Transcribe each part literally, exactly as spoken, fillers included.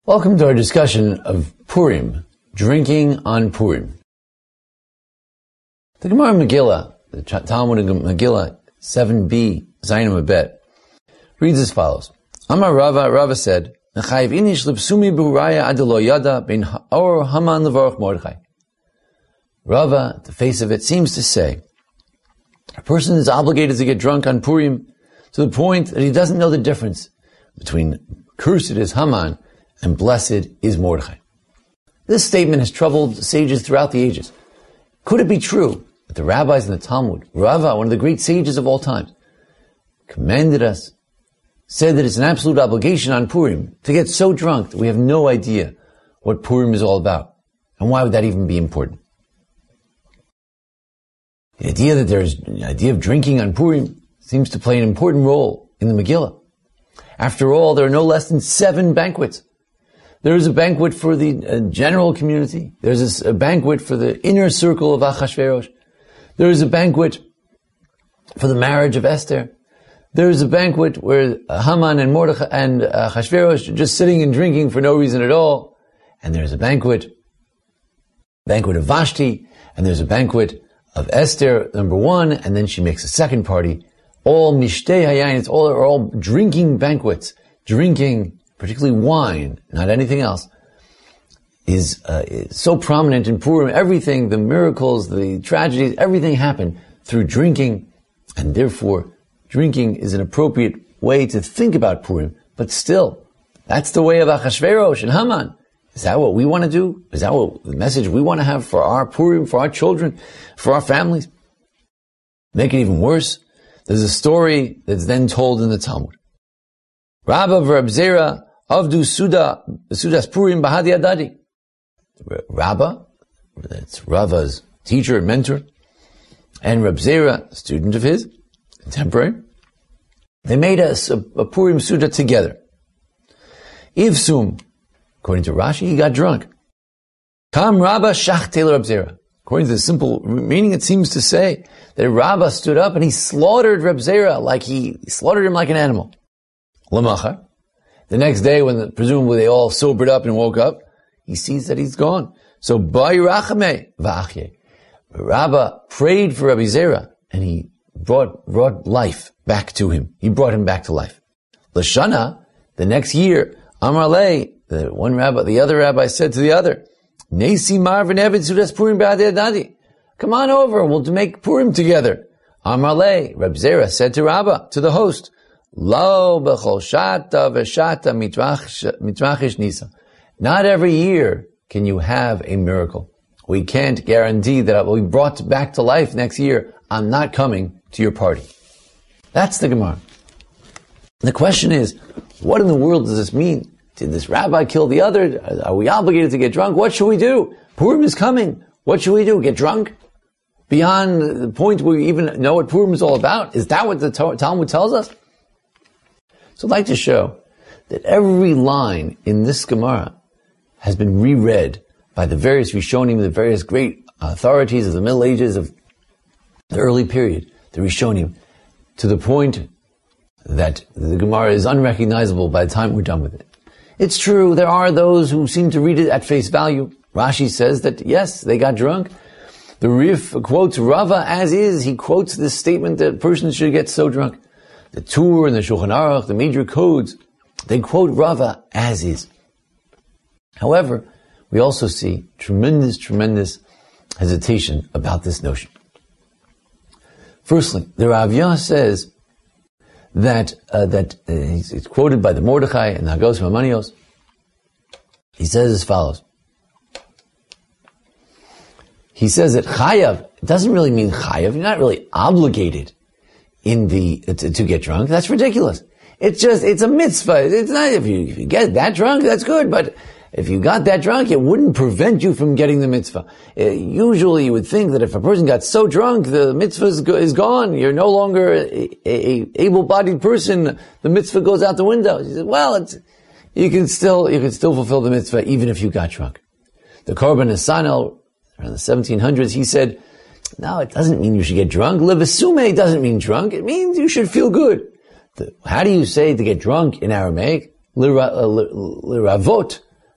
Welcome to our discussion of Purim, drinking on Purim. The Gemara Megillah, the Talmud of Megillah, seven b, Zayin Mabet, reads as follows. Amar Rava, Rava said, Nechayiv inish lipsumi b'huraya adelo yada ben or Haman levarach Mordechai. Rava, the face of it, seems to say, a person is obligated to get drunk on Purim to the point that he doesn't know the difference between cursed is Haman and blessed is Mordechai. This statement has troubled sages throughout the ages. Could it be true that the rabbis in the Talmud, Rava, one of the great sages of all time, commanded us, said that it's an absolute obligation on Purim to get so drunk that we have no idea what Purim is all about? And why would that even be important? The idea that there's the idea of drinking on Purim seems to play an important role in the Megillah. After all, there are no less than seven banquets. There is a banquet for the uh, general community. There's a, a banquet for the inner circle of Achashverosh. There is a banquet for the marriage of Esther. There is a banquet where Haman and Mordechai and uh, Achashverosh are just sitting and drinking for no reason at all. And there's a banquet, banquet of Vashti, and there's a banquet of Esther, number one, and then she makes a second party. All mishtei hayayin, it's all, are all drinking banquets, drinking, particularly wine, not anything else, is, uh, is so prominent in Purim. Everything, the miracles, the tragedies, everything happened through drinking, and therefore drinking is an appropriate way to think about Purim. But still, that's the way of Achashverosh and Haman. Is that what we want to do? Is that what the message we want to have for our Purim, for our children, for our families? Make it even worse. There's a story that's then told in the Talmud. Rabba v'Rab Zera avdu Suda, Sudas Purim bahadi adadi. Rabba, that's Rava's teacher and mentor, and Rab Zera, a student of his, contemporary, they made a, a Purim Suda together. Ivsum, according to Rashi, he got drunk. Kam Rabba shachtel Rab Zera. According to the simple meaning, it seems to say that Rabba stood up and he slaughtered Rab Zera like he, he slaughtered him like an animal. Lamachar. The next day, when the, presumably they all sobered up and woke up, he sees that he's gone. So, Bayrachame va'achye. Rabba prayed for Rabbi Zera, and he brought, brought life back to him. He brought him back to life. Lashana, the next year, Amar Le, the one rabbi, the other rabbi said to the other, Nesi Marvin Evid Sudas Purim Ba'adei Adadi. Come on over, we'll make Purim together. Amar Le, Reb Zera said to Rabba, to the host, Lo b'chol shata v'shata mitrachish nisa. Not every year can you have a miracle. We can't guarantee that I will be brought back to life next year. I'm not coming to your party. That's the Gemara. The question is, what in the world does this mean? Did this rabbi kill the other? Are we obligated to get drunk? What should we do? Purim is coming. What should we do? Get drunk? Beyond the point where we even know what Purim is all about? Is that what the Talmud tells us? So I'd like to show that every line in this Gemara has been reread by the various Rishonim, the various great authorities of the Middle Ages, of the early period, the Rishonim, to the point that the Gemara is unrecognizable by the time we're done with it. It's true, there are those who seem to read it at face value. Rashi says that, yes, they got drunk. The Rif quotes Rava as is. He quotes this statement that persons should get so drunk. The Tur and the Shulchan Aruch, the major codes, they quote Rava as is. However, we also see tremendous, tremendous hesitation about this notion. Firstly, the Ravya says that uh, that uh, it's quoted by the Mordechai and the Hagos Mamanios. He says as follows. He says that chayav doesn't really mean chayav. You're not really obligated in the to, to get drunk. That's ridiculous. It's just it's a mitzvah. It's not if you, if you get that drunk, that's good. But if you got that drunk, it wouldn't prevent you from getting the mitzvah. Uh, usually, you would think that if a person got so drunk, the mitzvah is, go, is gone. You're no longer a, a, a able-bodied person. The mitzvah goes out the window. He said, "Well, it's, you can still you can still fulfill the mitzvah even if you got drunk." The Korban Nesanel around the seventeen hundreds, he said, "No, it doesn't mean you should get drunk. Levasume doesn't mean drunk. It means you should feel good." The, how do you say to get drunk in Aramaic? Liravot.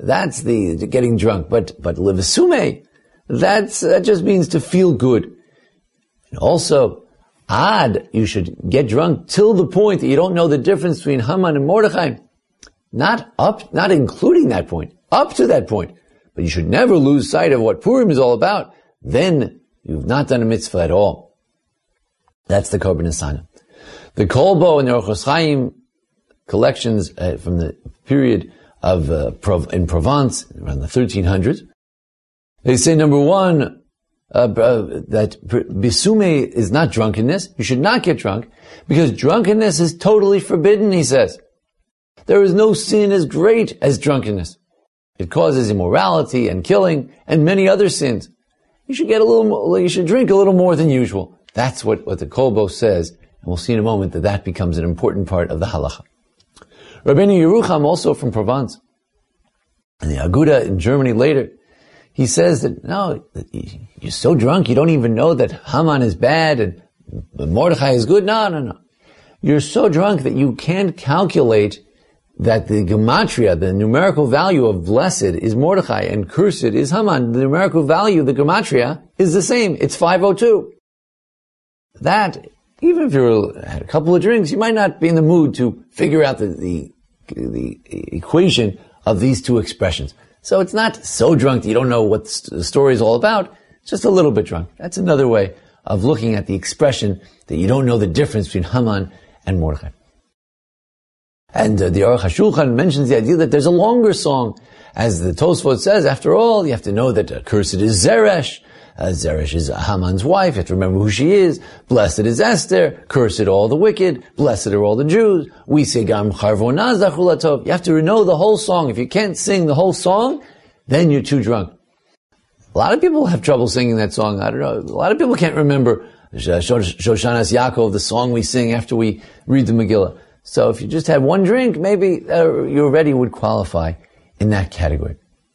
that's the, the getting drunk. But, but levesume, that's, that just means to feel good. And also, ad, you should get drunk till the point that you don't know the difference between Haman and Mordechai. Not up, not including that point, up to that point. But you should never lose sight of what Purim is all about. Then you've not done a mitzvah at all. That's the Korban Nesanah. The Kolbo and the Orchos Chaim collections uh, from the period of uh, Prov- in Provence, around the thirteen hundreds, they say, number one, uh, uh, that Bisume is not drunkenness. You should not get drunk, because drunkenness is totally forbidden, he says. There is no sin as great as drunkenness. It causes immorality and killing and many other sins. You should get a little more, you should drink a little more than usual. That's what, what the Kolbo says, and we'll see in a moment that that becomes an important part of the halacha. Rabbeinu Yerucham, also from Provence, and the Aguda in Germany later, he says that, no, you're so drunk you don't even know that Haman is bad and Mordechai is good. No, no, no. You're so drunk that you can't calculate that the gematria, the numerical value of blessed is Mordechai and cursed is Haman. The numerical value, the gematria, is the same. It's five oh two. That, even if you had a couple of drinks, you might not be in the mood to figure out the, the, the equation of these two expressions. So it's not so drunk that you don't know what the story is all about. It's just a little bit drunk. That's another way of looking at the expression that you don't know the difference between Haman and Mordechai. And uh, the Aruch HaShulchan mentions the idea that there's a longer song. As the Tosfot says, after all, you have to know that uh, cursed is Zeresh. Uh, Zeresh is Haman's wife. You have to remember who she is. Blessed is Esther. Cursed all the wicked. Blessed are all the Jews. We say Gam Charvonaz Dachulatov. You have to know the whole song. If you can't sing the whole song, then you're too drunk. A lot of people have trouble singing that song. I don't know. A lot of people can't remember Shoshanas Yaakov, the song we sing after we read the Megillah. So if you just had one drink, maybe uh, you already would qualify in that category.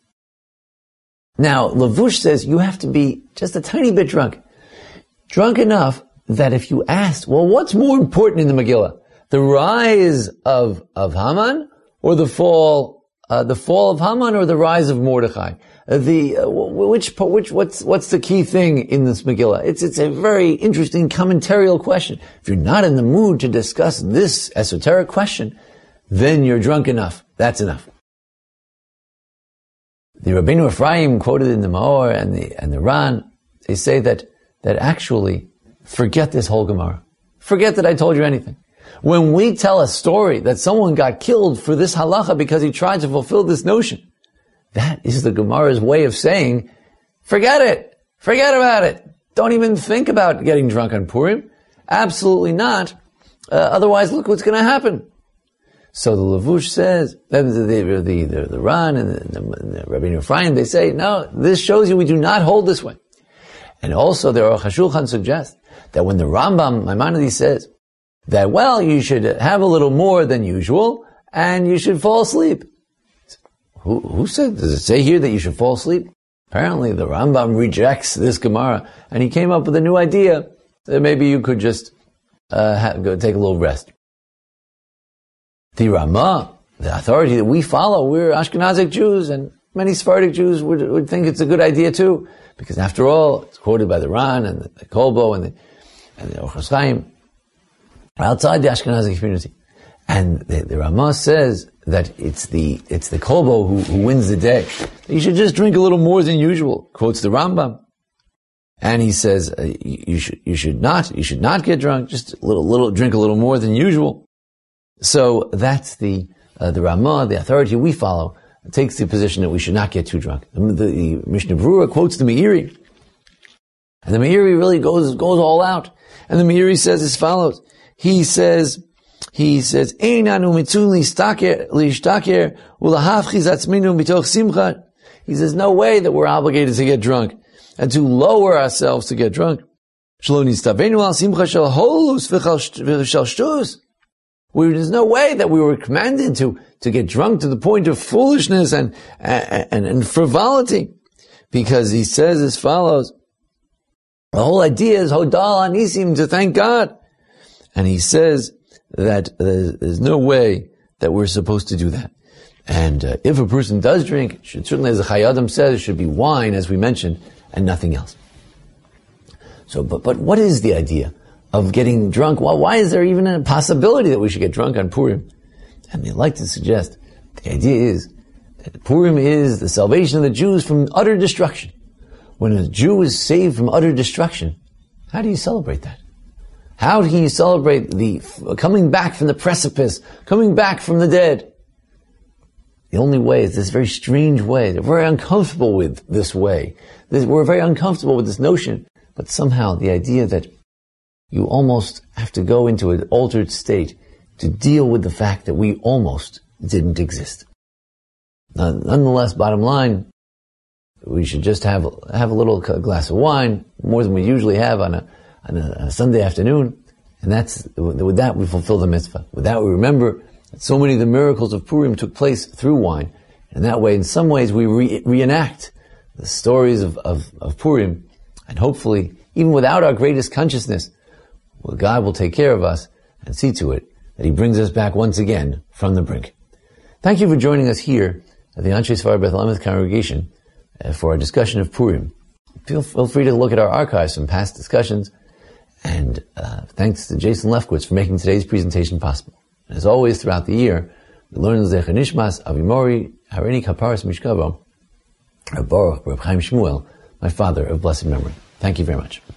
Now, Lavush says you have to be just a tiny bit drunk. Drunk enough that if you asked, well, what's more important in the Megillah? The rise of, of Haman or the fall, uh, the fall of Haman or the rise of Mordechai? Uh, the, uh, which, which, what's, what's the key thing in this Megillah? It's, it's a very interesting commentarial question. If you're not in the mood to discuss this esoteric question, then you're drunk enough. That's enough. The Rabbeinu Ephraim quoted in the Maor and the, and the Ran, they say that, that actually, forget this whole Gemara. Forget that I told you anything. When we tell a story that someone got killed for this halacha because he tried to fulfill this notion, that is the Gemara's way of saying, forget it. Forget about it. Don't even think about getting drunk on Purim. Absolutely not. Uh, otherwise, look what's going to happen. So the Lavush says, the, the, the, the, the Ran and the, the, the Rabbeinu Ephraim, they say, no, this shows you we do not hold this way. And also the Aruch HaShulchan suggests that when the Rambam, Maimonides, says that, well, you should have a little more than usual and you should fall asleep. Who, who said, does it say here that you should fall asleep? Apparently the Rambam rejects this Gemara and he came up with a new idea that maybe you could just uh, have, go take a little rest. The Ramah, the authority that we follow, we're Ashkenazic Jews, and many Sephardic Jews would, would think it's a good idea too, because after all, it's quoted by the Ran and the, the Kolbo and the, and the Orchos Chaim outside the Ashkenazic community. And the, the Ramah says that it's the, it's the Kolbo who, who wins the day. You should just drink a little more than usual, quotes the Rambam. And he says, uh, you, you should, you should not, you should not get drunk, just a little, little, drink a little more than usual. So that's the, uh, the Ramah, the authority we follow, takes the position that we should not get too drunk. The, the, the Mishnah Berurah quotes the Meiri. And the Meiri really goes, goes all out. And the Meiri says as follows. He says, he says, Einanu mitzun lishtaker, lishtaker, ulahafchiz atzminu mitoch simcha. He says, no way that we're obligated to get drunk and to lower ourselves to get drunk. Shelo nistavenu al simcha shel holus v'chel shtus. There's no way that we were commanded to, to get drunk to the point of foolishness and, and, and frivolity. Because he says as follows, the whole idea is hodal anisim, to thank God. And he says that there's no way that we're supposed to do that. And uh, if a person does drink, it should, certainly as the Chayei Adam says, it should be wine, as we mentioned, and nothing else. So, but, but what is the idea of getting drunk? Well, why is there even a possibility that we should get drunk on Purim? And they like to suggest the idea is that Purim is the salvation of the Jews from utter destruction. When a Jew is saved from utter destruction, how do you celebrate that? How can you celebrate the coming back from the precipice, coming back from the dead? The only way is this very strange way. They're very uncomfortable with this way. We're very uncomfortable with this notion. But somehow the idea that you almost have to go into an altered state to deal with the fact that we almost didn't exist. Now, nonetheless, bottom line, we should just have have a little glass of wine, more than we usually have on a, on a, a Sunday afternoon, and that's with that we fulfill the mitzvah. With that we remember that so many of the miracles of Purim took place through wine, and that way, in some ways, we re- reenact the stories of, of, of Purim, and hopefully, even without our greatest consciousness, well, God will take care of us and see to it that He brings us back once again from the brink. Thank you for joining us here at the Anshe Sfar Beth Elameth congregation uh, for our discussion of Purim. Feel, feel free to look at our archives from past discussions, and uh, thanks to Jason Lefkowitz for making today's presentation possible. As always, throughout the year, we learn the Zecher Nishmas, Avimori, Harini Kaparas Mishkavo, Reb Baruch, Reb Chaim Shmuel, my father of blessed memory. Thank you very much.